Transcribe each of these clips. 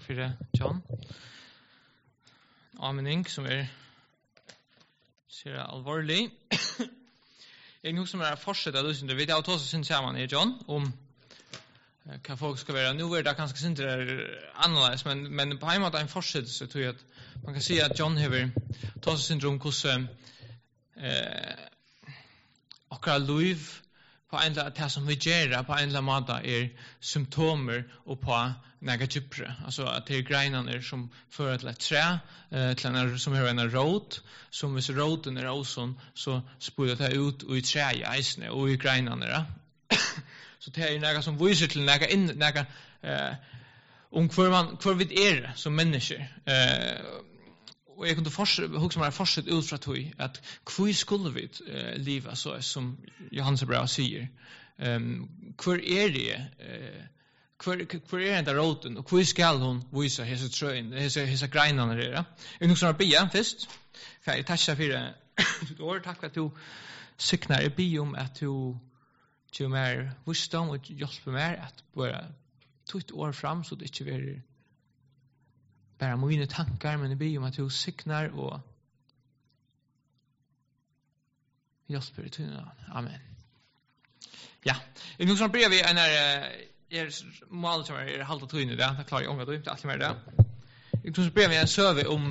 för John. Anmening som ser allvarlig. Jag nog som fortsätta då syns det vet jag att oss syns samman i John om kan folk ska vara nu det kanske syns det annorlunda men på en måte en fortsättelse tror jag att man kan se att John har tagit syndrom hos och liv på en det som vi gör på en måte symptomer och på negativt alltså att det greinarna som för till ett trä till en som har en rot som hvis roten också så spår det ut och i trä i isne och i greinarna så det är något som visar till något kvar vi som människor och jag kunde huxa mig fortsätt ut från tog att hur skulle vi leva så som Johannes brev säger kvar det kvar den roten och hur ska hon visa hesa tröin hesa greinarna där jag nog snart be först kan jag tacka för ditt ord tack för att du signar i biom att du mer wisdom och hjälper mig att bara ta ett år fram så det inte blir bara mina tankar men i biom att du signar och hjälper dig till amen ja jag nog snart brev vi mål som halta trynet där klarar jag ångar inte allt mer där. Jag tror brev en survey om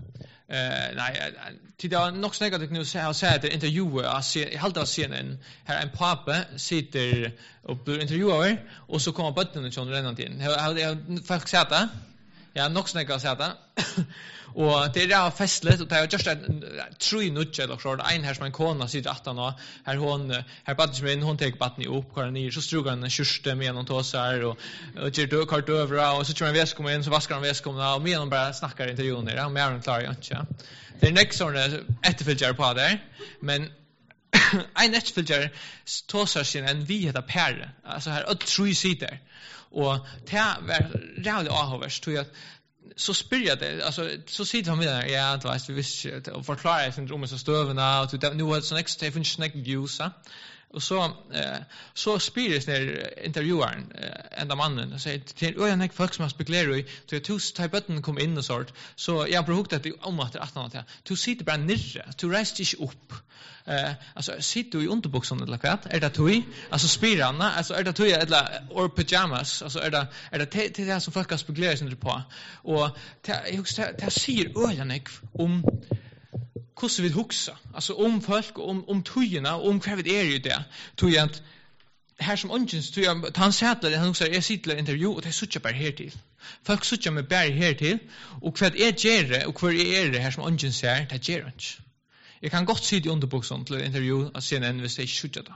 nej till det nog snäggat det nu har sagt ett intervju i halta scenen här en pappa sitter och blir intervjuad och så kommer botten och redan till. Har folk sett det? Ja, nog snäggat sett det. Och det är festligt och det är just tre nutcher eller så en här som en kona sitter 18 och här badger hon tar batten upp kvar ner så strugar han en kyrste med någon tåsar och ger då kort över och så tror jag väs kommer in så vaskar han väskomna och med någon bara snackar intervjun där med Aaron klarar jag inte. Det är next sån efterföljer på där men en efterföljer tåsar sin en vi heter Per alltså här och tre sitter och det var rejält avhåvers tror jag så spyr det alltså så sitter han med där ja det var vi visste och förklarar syndromet så stövarna och nu var det så next time snack views och så spyr det intervjuaren ända mannen och säger till jag folk som har spekulerat i så jag tog typen kom in och sånt så jag brukade det om att 18 att du sitter bara nere du reser inte upp alltså sitter du i underboxen eller vad är det du alltså spirarna alltså är det du eller or pyjamas alltså är det det som folk har spekulerat sig på och det säger öarna om hur vi huxa alltså om folk om tujorna om vad det är ju det tog jag här som ungens tog jag han sätter han säger jag sitter i intervju och det sucha bara här till folk sucha med bara här till och vad är det och vad är det här som ungens säger det ger inte jag kan gott sitta i underboxen till intervju och se en investation sucha då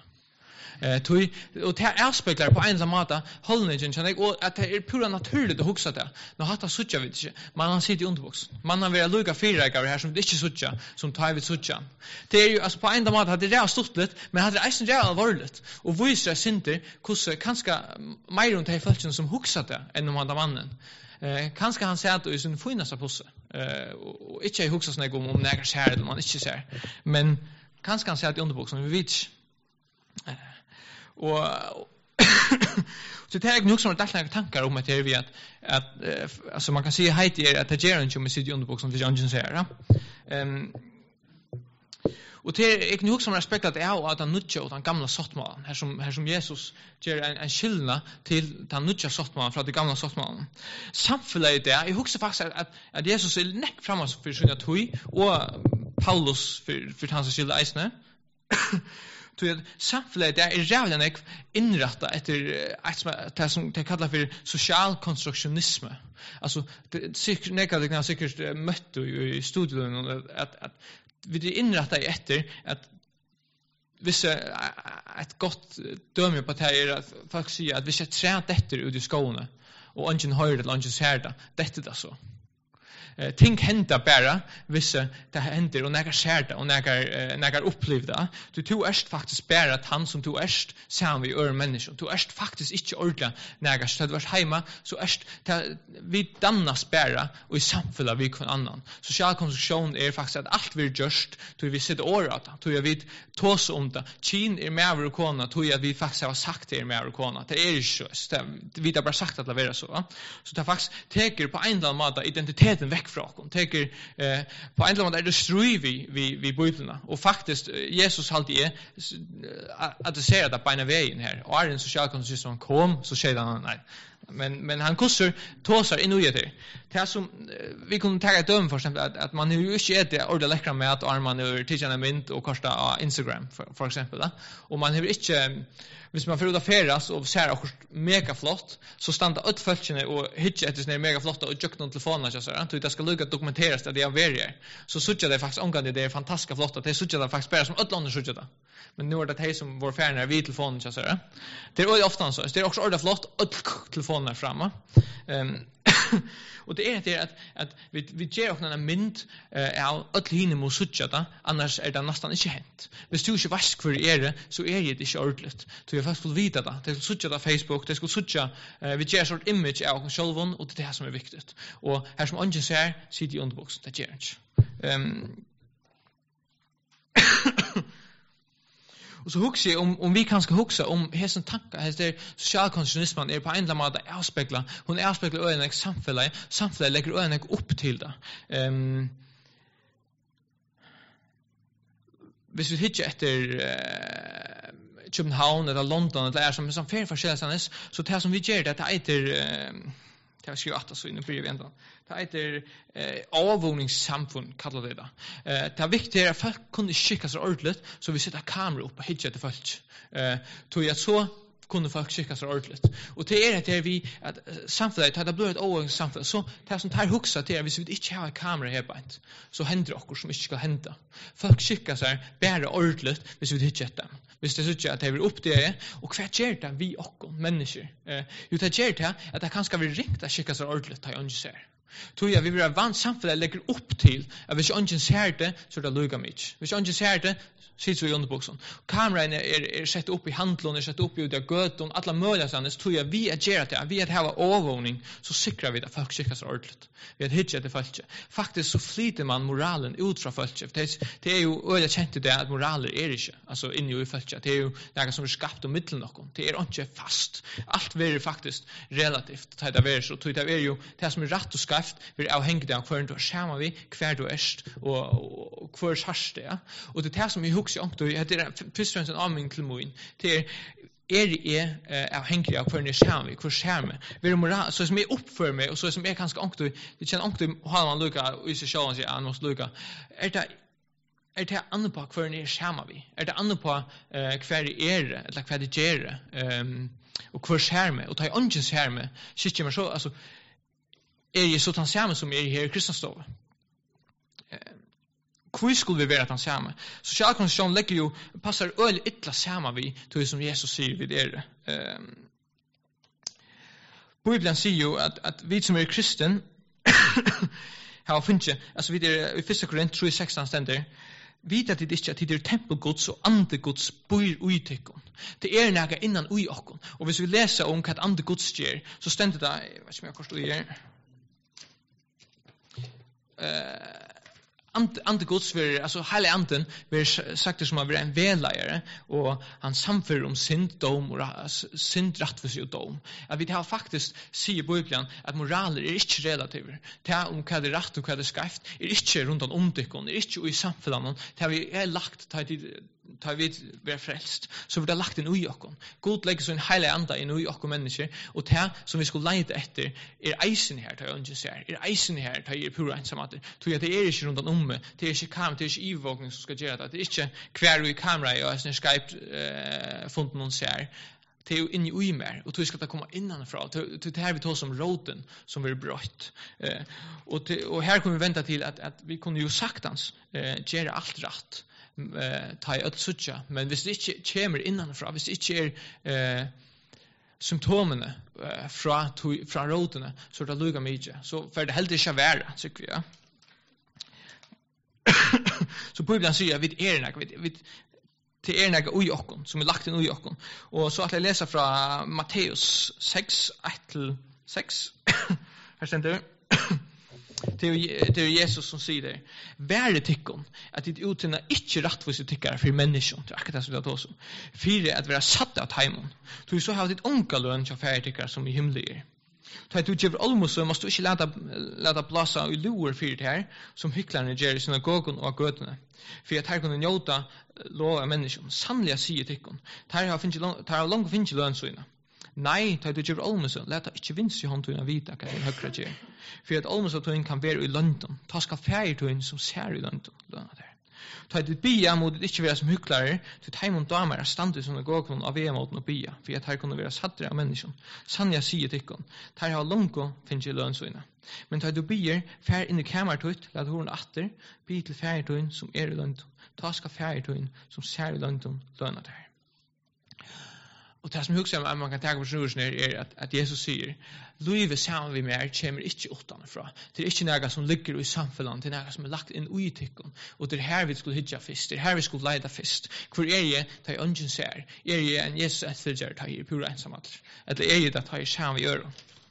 och det här avspeglar på en måte hållningen känner och att det är pura naturligt att huxa det. Nu har det sucha vet inte. Man har sitt i underbox. Man har velat lugga fyra här som det inte sucha som tar vid sucha. Det är ju alltså på en måte hade det stått lite men hade det är allvarligt och visar synter hur kanske mer runt här folk som huxa det än de andra mannen. Kanske han säger att i sin finaste påse och inte huxa snägg om några skär eller man inte ser. Men kanske han säger att i underboxen vi vet och så det är nog som att några tankar om att det är vi att alltså man kan se hejt är att det ger inte med sitt underboxen för John säger och det är nog som respekt att är att han nutcha och den gamla sottmålen här som Jesus ger en skillnad till den nutcha sottmålen från det gamla sottmålen samfället det jag huxar faktiskt att Jesus är näck framåt för sina tog och Paulus för hans skillnad isne så samfället det är jävligt inrättat efter det som det kallas för social konstruktionism. Alltså det säkert mött i studien att vi är inrättade efter att vissa ett gott döme på det här att folk säger att vi ska träna detta ut i skolan och ingen hör det, ingen ser det. Detta är så. ting hända bara vissa det händer och några skärda och några upplevda du erst faktiskt bara att han som du erst sam vi människor du erst faktiskt inte ordla några så det var hemma så erst vi dannas bara och i samfälla vi kan annan social konstruktion är faktiskt att allt vi just då vi sitter året då jag vet tås om det chin är mer och kona då jag vi faktiskt har sagt det är mer och kona det är ju så vi har bara sagt att det vara så det faktiskt tar på en eller annan måte identiteten väck från oss tar på en eller annan måte är det stry vi biblarna och faktiskt Jesus alltid är att det säger det på en vägen här och är en social konstruktion kom så säger han nej men han kussar tåsar in i det. Det som vi kunde ta ett döm för exempel att man ju inte äter ordentligt läckra mat och man har tittat mynt och kosta på Instagram för exempel och man har inte hvis man får ut av feras och ser att mega flott så stannar ut fölkene och hitcha efter såna mega flotta och juckna telefoner så där det ska lugga dokumenteras att det är verier så sucha det faktiskt omgående det är fantastiskt flott att det sucha det faktiskt bara som utlandet sucha det men nu är det som vår färna vid telefonen så där det är ofta så det är också ordentligt flott telefoner framme och det är det att vi ger också en mynd av att hinna mot sucha annars är det nästan inte hänt. Hvis du inte vask för det så är det inte ordentligt. Så jag faktiskt vill vita det. Det skulle sucha Facebook, det skulle sucha vi ger sort image av oss själva och det är det som är viktigt. Och här som ungen säger sitter i underbox det ger inte. Och så huxar jag om vi kanske huxa om hästen tankar hästen socialkonstruktionismen är på en eller annan måte avspegla hon avspeglar öarna samfället lägger öarna upp till det hvis vi hittar efter København eller London eller som fler forskjellige så det som vi gör det heter det har skrivit att så inne på eventen. Det heter avvåningssamfund kallar det då. Det är viktigt att folk kunde skicka sig ordentligt så vi sätter kamera upp och hittar till folk. Tror jag så kunde folk skicka sig ordentligt. Och det är det vi att samfundet hade blivit ett avvåningssamfund så det som tar huxa till hvis vi inte har kamera här på så händer det också som inte ska hända. Folk skickar sig bara ordentligt hvis vi hittar dem. Hvis det så att det blir upp det och kvart gör det vi och människor. Jo det gör det att det kanske blir riktigt att skicka sig ordentligt har jag inte ser. Tror jag vi blir vant samfunnet lägger upp till att hvis jag inte ser det så det luggar mig. Hvis jag inte ser det sitter i underboxen. Kameran är sett upp i handlån, sett upp i göton, alla möjliga sådana. Så tror jag vi är gärna det. Vi är här övervåning så säkrar vi att folk skickar sig ordentligt. Vi är hittat det folk. Faktiskt så flyter man moralen ut från folk. Det är ju öliga känt det att moraler är inte. Alltså inne i folk. Det är ju något som är skapt och mittel någon. Det är inte fast. Allt är faktiskt relativt. Det är så. Det är ju det som är rätt och skaft. Vi är avhängigt av hur du skärmar vi, hver du erst och hver sars det. Och det är det som vi huxar om. Det är först och främst en avmynd till moin. Det är avhängigt av hver ni skärmar vi, hver skärmar. Vi är moral, så som är uppför mig och så som är ganska ångtog. Det känner ångtog har man lukka i sig själv och säger han måste lukka. Är det annan på hver ni skärmar vi? Är det annan på hver eller hver det ger och hver skärmar? Och tar jag inte skärmar sitter man så alltså är ju så han samma som är här i Kristenstov. Hur skulle vi vara att han samma? Socialkonstruktion lägger ju passar öl ytla samma vi till det som Jesus säger vid er. Bibeln säger ju att vi som är kristen har funnit alltså vi är i 1 Korint 3:16 ständer vita att det inte att det är tempelgods och andegods bor i tyckon. Det är några innan i oss. Och hvis vi läser om vad andegods gör så ständer det vad som jag förstår är andegods för alltså hela anden blir sagt det som att vara en välejare och han samför om syndom och synd rättvisa och dom. Att vi har faktiskt säger Bibeln att moral är inte relativ. Det om vad det rätt och vad det skevt är inte runt om tyckon, är inte i samfunnet. Det har vi lagt tar vi vara frälst så vi har lagt en i oss. Gud lägger så en helig anda in i oss människor och det som vi skulle leta efter är eisen här tar jag inte ser. Är eisen här tar jag pura ensamt. Tror jag det är inte runt om det är inte det är inte ivågning som ska göra det. Det är inte kvar i kamera och sen Skype font någon ser. Det är ju inne i mer och då ska det komma innanifrån. Det här vi tar som roten som blir brott. Och här kommer vi vänta till att vi kunde ju saktans göra allt rätt. Ta i öll sucha men hvis det inte kommer innanfra hvis det inte symptomene fra rotene, så det lukker mye. Så for det heldig ikke være, tykker vi, ja. Så Bibelen sier at vi det ui okkon, som lagt inn ui okkon. Og så at jeg leser fra Matteus 6, 1-6, her stender det er Jesus som sier det. Være tikkon, at ditt utina ikke rattvise tikkere for menneskene, det er akkurat det som det er også. Fire, at være satt av taimon. Du så har ditt unga lønn til færre tikkere som i himmelig. Så du gjør almos, så måste du ikke lade blåsa i loer for det her, som hyklerne gjør i synagogen og gøtene. For at her kunne njota lov av menneskene. Sannlig sier tikkon. Her har langt finnes lønn søgna. Nei, du gjør almos, leta ikke vinst i håndtøyna vita hva den høyre gjør. For at almos kan være i London. Ta skal færgetøyen som ser i London. Ta du bia mot det ikke være som hyklare, til taimon damer er standet som gåkon av vemoten og bia, for at her kunne være sattere av mennesken. Sanja sier tikkon, her har longo finnes i lønnsøyna. Men ta du bier, fær inn i kamertøyt, lad horen atter, bi til færgetøyen som i London. Ta skal færgetøyen som ser i London lønna der. Og det som jeg husker man kan tenke på snursen at Jesus sier, livet sammen vi mer kommer ikke utenfra. Det er ikke noe som ligger i samfunnet, det er noe som er lagt inn i tykken. Og det er her vi skulle hitja først, det er her vi skulle leide først. Hvor jeg, da jeg ønsken ser, jeg en Jesus etterfølger, da jeg pura ensamhet. Eller jeg da jeg sammen vi gjør.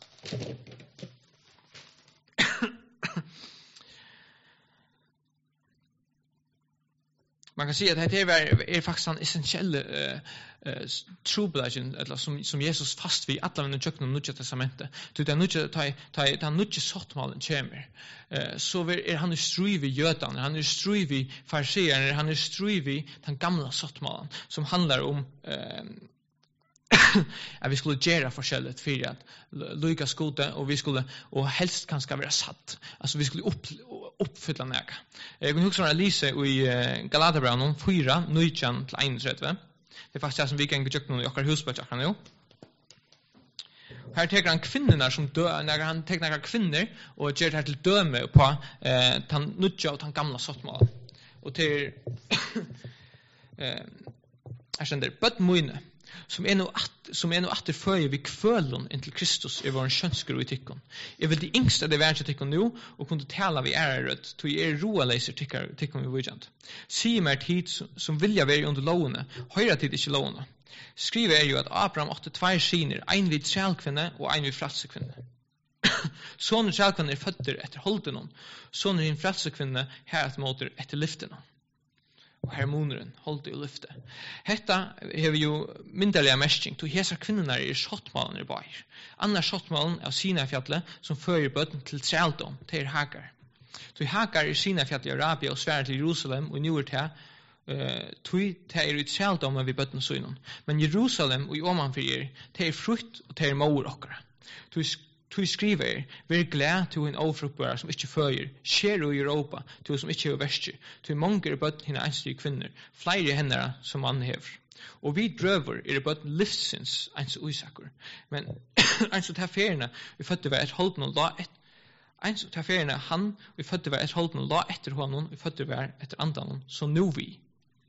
Man kan si at det er faktisk en essentiell trobelagen, som Jesus fast vid alla under köknen och Nya testamentet. Det är nya sottmalen kommer. Så är han i strid vid jötan, han är i strid vid fariseerna, han är i strid vid den gamla sottmalen som handlar om att vi skulle göra forskjellet för att lyckas skoda och vi skulle och helst kanske vara satt. Alltså vi skulle uppfylla näka. Jag vill också läsa i Galaterbrevet 4, 19-31. Det är faktiskt det som vi kan gå tjocka i våra husböcker nu. Här tar han kvinnorna som dör, när han tar några kvinnor och gör det här till döme på den nya och den gamla sottmålen. Och till jag känner bötmöjne som är nog att det följer vid kvöllen in till Kristus i vår könskro i tyckon. Jag vill det yngsta det världse tyckon nu och kunde tala vid ärret till er roaläser tyckon vi vujant. Säg mer tid som vilja vara under lovene, höra tid inte lovene. Skriver är ju att Abraham åtte två skiner, en vid trälkvinne och en vid frälsekvinne. Sonen trälkvinne är fötter efter holdenom, sonen är en frälsekvinne här att måter efter lyftenom. Og harmoneren holdt i lyfte. Hetta har vi jo myndelige mestring, til hesa kvinnerna er sottmalen i bair. Anna sottmalen av Sinai-fjallet som fører bøtten til trældom, til Hagar. Til Hagar er Sinai-fjallet i Arabia og svære til Jerusalem, og nu til er i trældom ved bøtten søgnen. Men Jerusalem og i omanfyrir, til frukt og til mor okkara. Tu skriver, vær glad til en ofruktbara som ikke fører, skjer i Europa, til som ikke er verste, til mange er bøtt henne enslige kvinner, flere hennere som man hever. Og vi drøver er bøtt livsins ens uisakker. Men ens til feriene, vi fødte var et holden og la et, ens til feriene han, vi fødte var et holden og la etter honom, vi fødte var etter andan, så nu vi.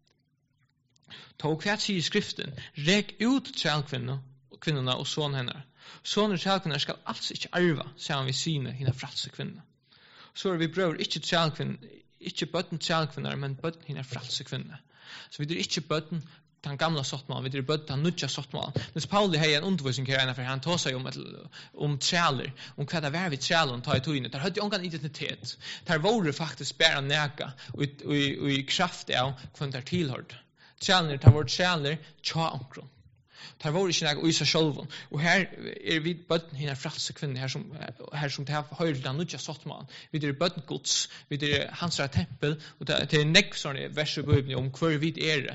Tog hva sier skriften, rek ut kvinnorna og son henne. Soner trälkvinnar skal alls ikke arva, sier vi sine hina fralse kvinner. Så vi brøver ikke bøtten trälkvinnar, men bøtten hina fralse kvinner. Så vi er ikke bøtten den gamla sottmalen, vi er bøtten den nudja sottmalen. Mens Pauli har en undervisning her, for han tar seg om træler, om hva det var vi trælen tar i tøyne. Der hadde ongan identitet. Der var faktisk bare neka og i kraft av hva det tilhørt. Træler, der var træler, tja omkron. Tar var ikke noe i seg selv. Og her er vi bøtten henne fralse kvinner, her som det har høyre den nødja sottmålen. Vi er bøtten gods, vi er hans tempel, og det er nekk sånne vers og bøybene om hver vi er.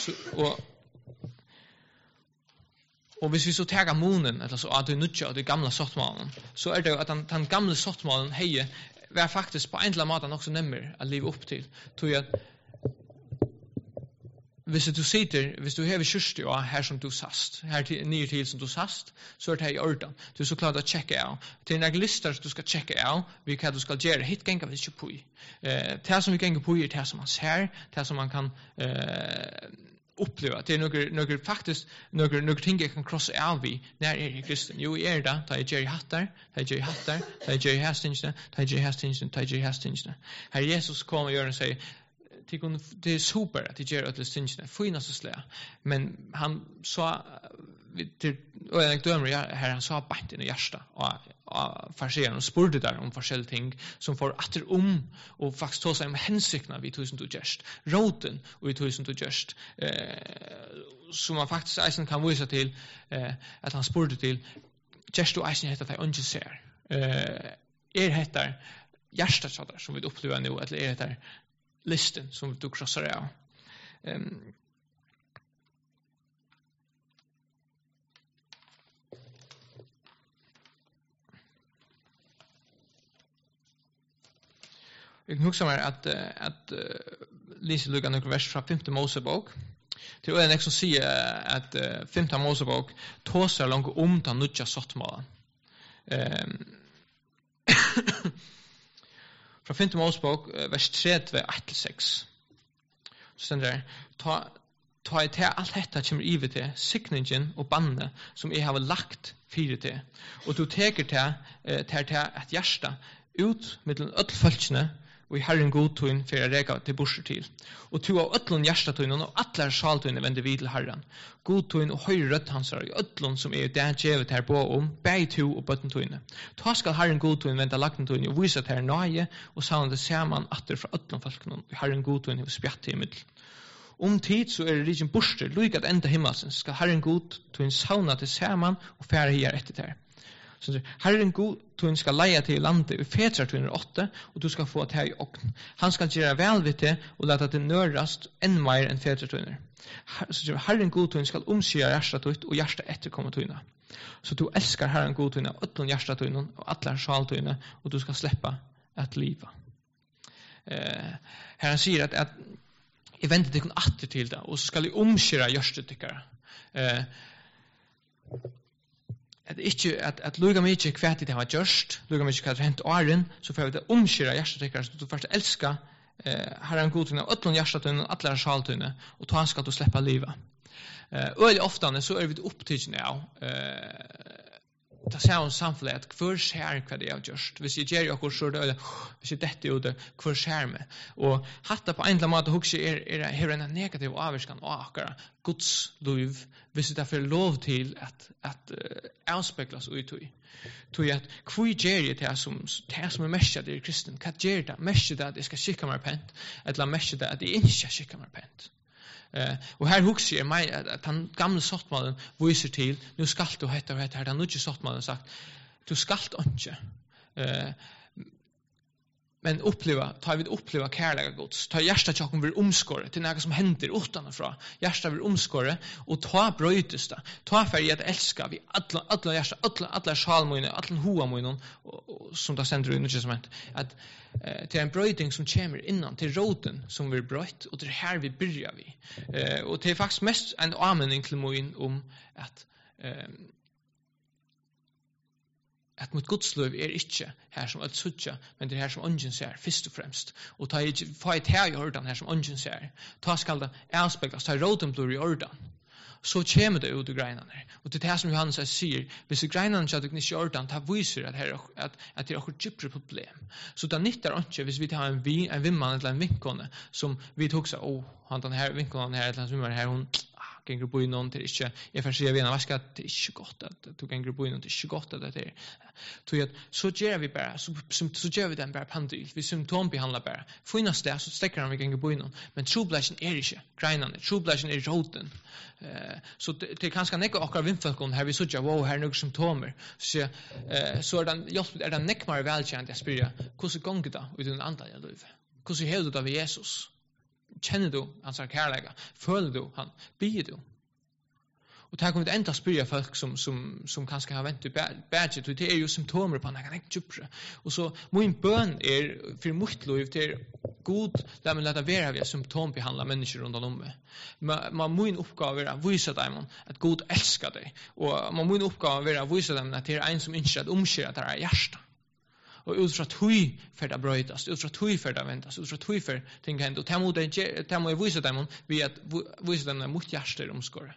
Og hvis vi så tager monen, altså at det er nødja og det gamle sottmålen, så er det at den gamle sottmålen heier var faktisk på en eller annen måte nok så nemmere å leve opp til. Tror jeg hvis du har kyrste og her som du sast, her nye til som du sast, så er det her i orden. Du er så klart å tjekke av. Det er en lister du skal tjekke av, hva du skal gjøre. Hitt ganger vi ikke på i. Det som vi ganger på i er det som man ser, det som man kan uppleva. Det några faktiskt några ting jag kan krossa av vi när är kristen. Jo, är det ta Jerry Hattar, ta Jerry Hastings, ta Jerry Hastings. Herre Jesus kommer och gör och säger det är super att det gör att det stingar finaste slä. Men han sa och jag dömer här han sa bant i hjärta och farsen och spurte där om forskjellige ting som får åter och faktiskt ta sig om hensikterna vi 2020 roten och vi 2020 som man faktiskt eisen kan visa till att han spurte till just då eisen heter det inte ser heter hjärtat som vi upplever nu eller är det listen som vi krossar av. Jag husker meg at Lise lukka noen vers fra 5. Mosebok. Til å som sier at 5. Mosebok tåser langt den nudja sottmålen. Fra 5. Mosebok, vers 3-6. Så stender det, ta I til alt dette kommer iver til sikningen og banne som jeg har lagt fire til. Og du teker til et hjärsta ut mellom ødelfølgene og I Herren godtøyen for å reka til borser til. Og to av ødlån hjertetøyen og atler sjaltøyene vender vid til Herren. Godtøyen og høyre rødt hans er ødlån som det djevet her på om, bæg to og bøttentøyene. Ta skal Herren godtøyen vende lagtentøyene og vise til nøye og savne det saman atter fra ødlån folkene og Herren godtøyen og spjatt i middel. Om tid så det riken borster, lyk at enda himmelsen, skal Herren godtøyen savne til saman og fære her etter der. Så Herren godtøyen skal leie til landet i Fetra 208, og du skal få det her I åkn. Han skal gjøre vel ved det, og lete det nørast enn mer enn Fetra 200. Så Herren godtøyen skal omsyre hjertet ditt, og hjertet etterkomme tøyene. Så du elskar Herren godtøyen av ødlån hjertet tøyene, og atler sjaltøyene, og du skal slippe et liv. Herren sier at jeg venter til kun atter til det, og så skal jeg omsyre hjertet tykkere. At ikke at luga mig ikke kvært det har gjort, luga mig ikke hva hent åren, så får vi det omkjøre hjertetykkere, så du først elsker Herren godtøyene av ødlån hjertetøyene og atler sjaltøyene, og ta skal du slippe livet. Øyelig ofte så vi opptidende av det ser om samfunnet at hver skjer hva det har gjort. Hvis jeg gjør akkurat så det hvis jeg dette jo det, hver skjer meg. Og hatta på en eller annen måte hukse her en negativ avvirkan og akkurat Guds liv, hvis det får lov til at avspekles ut i. Tog at hva gjør jeg det som mest det kristen? Hva gjør det? Mest det at jeg skal skikke meg pent, eller mest det at jeg ikke skal skikke meg pent. Og her hugser jeg meg at han gamle sottmalen viser til nu skal du hette og hette her, han har ikke sottmalen sagt du skal ikke men ta vi oppleva kærlega gods ta hjertet tjokken vil omskåre til noe som hender utanfra hjertet vil omskåre og ta brøytes det ta for at elska vi alle hjertet alle sjalmøyne alle hoamøyne som det sender i Testament at til en brøyding som kommer innan til roten som vi brøyt og til her vi byrjar vi og det faktisk mest en anmenning til møyen om at mot Guds lov ikke her som alt sutja, men det her som ånden ser, først og fremst. Og ta ikke få et her I ordan her som ånden ser. Ta skal det avspekles, ta roten blir I ordan. Så kommer det ut I greinene. Og det er det som Johannes sier, hvis greinene ikke er ikke I ordan, det viser at det er et djupere problem. Så det nytter ikke hvis vi tar en vimman eller en vinkone, som vi tog seg, han her vinkonen her, eller en vimman her, hun ganger på innom til ikke, jeg får si av en av vaska, det er ikke godt at du ganger på innom, det er ikke godt at det er. Så gjør vi bare, så gjør vi den bare pandil, vi symptombehandler bare. Finnast det, så stekker han vi ganger på innom, men trobladjen ikke greinene, trobladjen roten. Så det er kanskje nekka akkurat vimfalkon her vi sutja, wow, her noen symptomer. Så er det nekkmare velkjent, jeg spyrir, hvordan gonger det ut I den andre liv? Hvordan hever du det ved Jesus? Kjenner du hans kærlega? Føler du han? Bier du? Og det her kommer det enda spyrja folk som kanskje har ventet badget, og det er jo symptomer på han, jeg kan ikke djupere. Og så min bøn for mitt liv, det god, la meg lete være ved symptombehandla mennesker rundt om meg. Min oppgave å vise dem at God elsker deg, og min oppgave å vise dem at det en som ikke at omskjer at det hjertet. Og ut fra tøy for det brøytast, ut fra tøy for det ventas, ut fra tøy for ting hent. Og det må jeg vise dem ved at vise dem mot hjerter omskåret.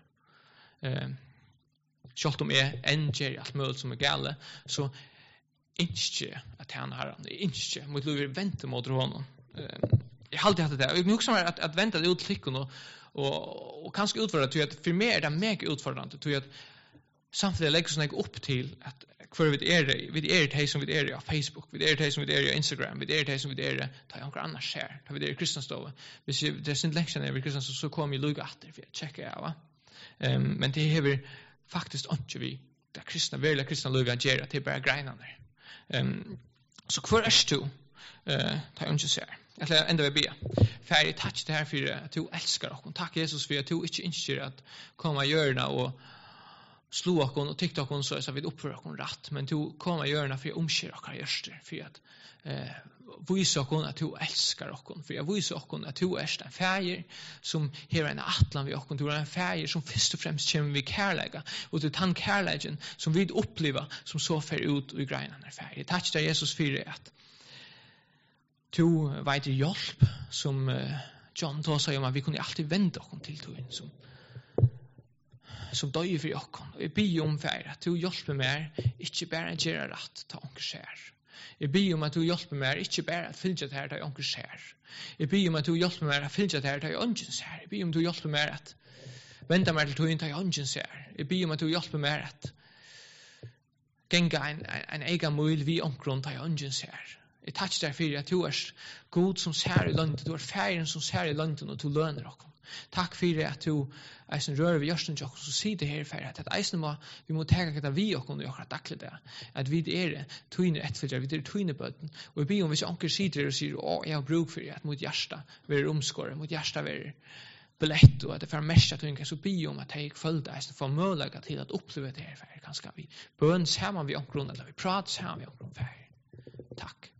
Selv om jeg endjer alt mulig som gale, så ikke at han har han, ikke mot lov vente mot honom. Jeg har alltid hatt det. Og jeg også at vente det ut klikken og kanskje utfordre til at for meg det mega utfordrende til at samtidig legger sånn opp til at hver vi det som vi på Facebook, vi det som vi på Instagram, vi det som vi ta noen annan skjer, ta vi det kristnstove. Hvis det sin leksjon vi kristne, så kommer jeg lukka etter, for jeg sjekker av. Men det hever faktisk ikke vi, det kristne, virkelig kristne lukka gjør, det bare greinene. Så hver du, ta jeg ikke ser. Jeg enda vil be. Færdig, takk det her for at du elsker dere. Takk Jesus for at du ikke ønsker at komme og gjøre det og slå dere og tykte dere så vi oppfører dere rett. Men du kommer og gjøre det for å omkjøre dere gjørster. For at vise dere at du elsker dere. For at vise dere at du er en ferie som har en atlan ved dere. Du er en ferie som først og fremst kommer ved kærleggen. Og det er den kærleggen som vi opplever som så fer ut i greinene ferie. Takk deg Jesus for at du vet hjelp som John tog seg om at vi kunne alltid vende oss til tog som døy for oss. Jeg ber om for at du hjelper meg ikke bare å gjøre rett til onker skjer. Jeg ber om at du hjelper meg ikke bare å fylge det her til onker skjer. Jeg ber om at du hjelper meg å fylge det her til onker skjer. Jeg ber om at du hjelper meg at vende meg til tog til onker skjer. Jeg ber om at du hjelper meg at genga en egen mål vi onker til onker skjer. Jeg takker deg for at du er god som ser i landet, du er ferien som ser i landet, og du lønner oss. Takk for at du eisen rører ved hjørsten til oss, og sier det her for at eisen vi må tenke at vi og gjør daglig det, at vi tøyner etterfølger, vi tøyner bøten, og jeg ber om hvis anker sitter og sier, jeg har bruk for at mot hjertet være omskåret, mot hjertet være belett, og at det får mest at hun kan så be om at jeg følger eisen for mulighet til at oppleve det her for, kanskje vi bøn sammen vi omkron, eller vi prater sammen vi omkron for. Takk.